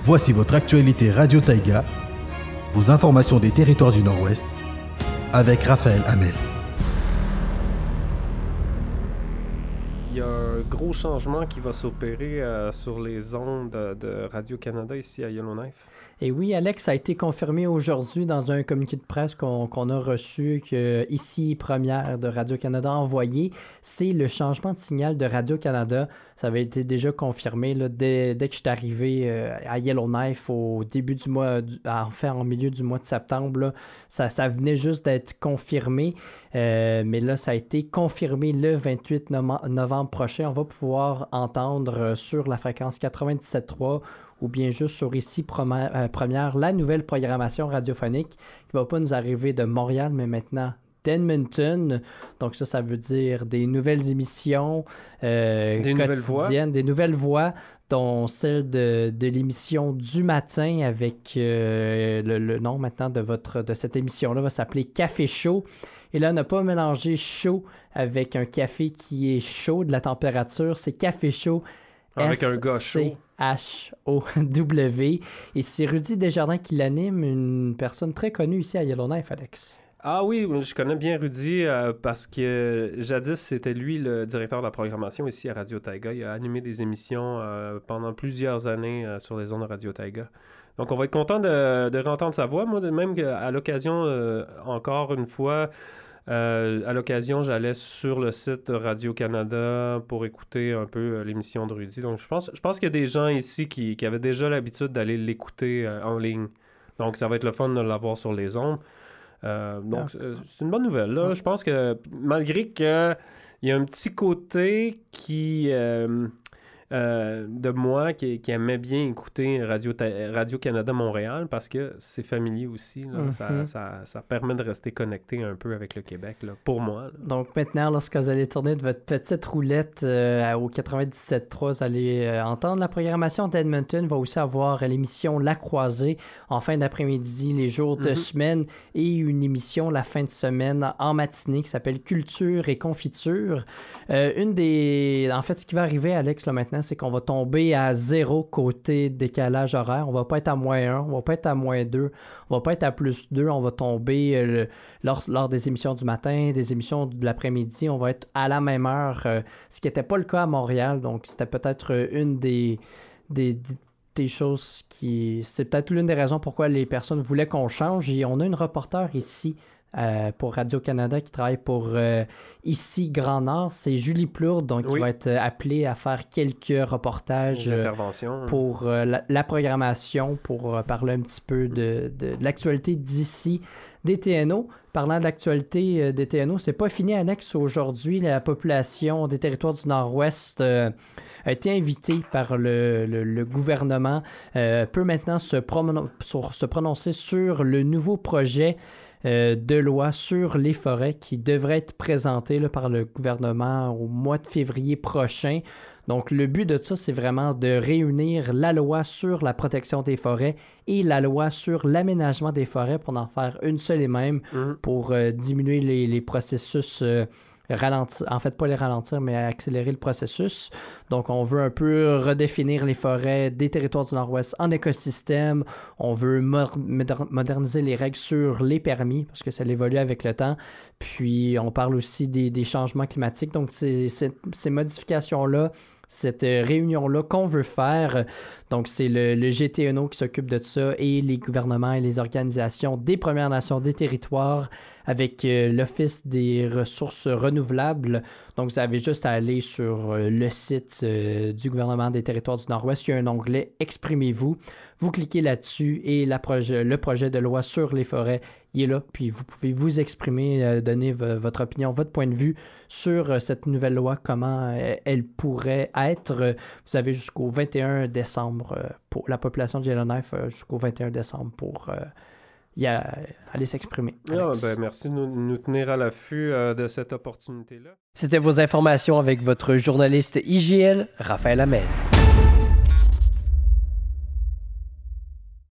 Voici votre actualité Radio Taïga, vos informations des territoires du Nord-Ouest, avec Raphaël Hamel. Il y a un gros changement qui va s'opérer sur les ondes de Radio-Canada ici à Yellowknife. Et oui, Alex, ça a été confirmé aujourd'hui dans un communiqué de presse qu'on a reçu que ici Première de Radio-Canada a envoyé. C'est le changement de signal de Radio-Canada. Ça avait été déjà confirmé là, dès que je suis arrivé à Yellowknife au début du mois, en milieu du mois de septembre. Là, ça venait juste d'être confirmé. Mais là, ça a été confirmé le 28 novembre prochain. On va pouvoir entendre sur la fréquence 97.3 ou bien juste sur ici Première, la nouvelle programmation radiophonique qui ne va pas nous arriver de Montréal, mais maintenant d'Edmonton. Donc ça veut dire des nouvelles émissions quotidiennes, des nouvelles voix, dont celle de l'émission du matin avec le nom maintenant de cette émission-là va s'appeler Café Chaud. Et là, ne pas mélanger chaud avec un café qui est chaud, de la température. C'est Café Chaud. Avec un gars chaud. H-O-W. Et c'est Rudy Desjardins qui l'anime, une personne très connue ici à Yellowknife, Alex. Ah oui, je connais bien Rudy parce que jadis, c'était lui le directeur de la programmation ici à Radio Taïga. Il a animé des émissions pendant plusieurs années sur les ondes de Radio Taïga. Donc, on va être content de réentendre sa voix. Moi, même à l'occasion, encore une fois, à l'occasion, j'allais sur le site de Radio-Canada pour écouter un peu l'émission de Rudy. Donc, je pense qu'il y a des gens ici qui avaient déjà l'habitude d'aller l'écouter en ligne. Donc, ça va être le fun de l'avoir sur les ondes. C'est une bonne nouvelle. Là. Je pense que malgré qu'il y a un petit côté de moi qui aimait bien écouter Radio-Canada Montréal parce que c'est familier aussi. Là. Mm-hmm. Ça permet de rester connecté un peu avec le Québec, là, pour moi. Là. Donc maintenant, lorsque vous allez tourner de votre petite roulette au 97.3, vous allez entendre la programmation d'Edmonton. Va aussi avoir l'émission La Croisée en fin d'après-midi, les jours de semaine, et une émission la fin de semaine en matinée qui s'appelle Culture et Confiture. En fait, ce qui va arriver, Alex, là, maintenant, c'est qu'on va tomber à 0 côté décalage horaire. On va pas être à -1, on va pas être à -2, on va pas être à +2. On va tomber lors des émissions du matin, des émissions de l'après-midi. On va être à la même heure, ce qui n'était pas le cas à Montréal. Donc, c'était peut-être une des choses qui... C'est peut-être l'une des raisons pourquoi les personnes voulaient qu'on change. Et on a une reporter ici pour Radio-Canada qui travaille pour ici Grand Nord, c'est Julie Plourde, donc qui va être appelée à faire quelques reportages pour la programmation, pour parler un petit peu de l'actualité d'ici des TNO. Parlant de l'actualité des TNO, c'est pas fini, Alex. Aujourd'hui, la population des territoires du Nord-Ouest a été invitée par le gouvernement, peut maintenant se prononcer sur le nouveau projet de loi sur les forêts qui devrait être présenté là, par le gouvernement au mois de février prochain. Donc, le but de ça, c'est vraiment de réunir la loi sur la protection des forêts et la loi sur l'aménagement des forêts pour en faire une seule et même pour diminuer les processus ralentir, en fait pas les ralentir, mais accélérer le processus. Donc, on veut un peu redéfinir les forêts des territoires du Nord-Ouest en écosystème. On veut moderniser les règles sur les permis parce que ça évolue avec le temps. Puis, on parle aussi des changements climatiques. Donc, ces modifications-là, cette réunion-là qu'on veut faire. Donc, c'est le GTNO qui s'occupe de ça et les gouvernements et les organisations des Premières Nations des territoires avec l'Office des ressources renouvelables. Donc, vous avez juste à aller sur le site du gouvernement des territoires du Nord-Ouest. Il y a un onglet « Exprimez-vous ». Vous cliquez là-dessus et le projet de loi sur les forêts, il est là. Puis, vous pouvez vous exprimer, donner votre opinion, votre point de vue sur cette nouvelle loi, comment elle pourrait être. Vous avez jusqu'au 21 décembre pour la population de Yellowknife, jusqu'au 21 décembre pour aller s'exprimer. Merci de nous tenir à l'affût de cette opportunité-là. C'était vos informations avec votre journaliste IGL, Raphaël Hamel.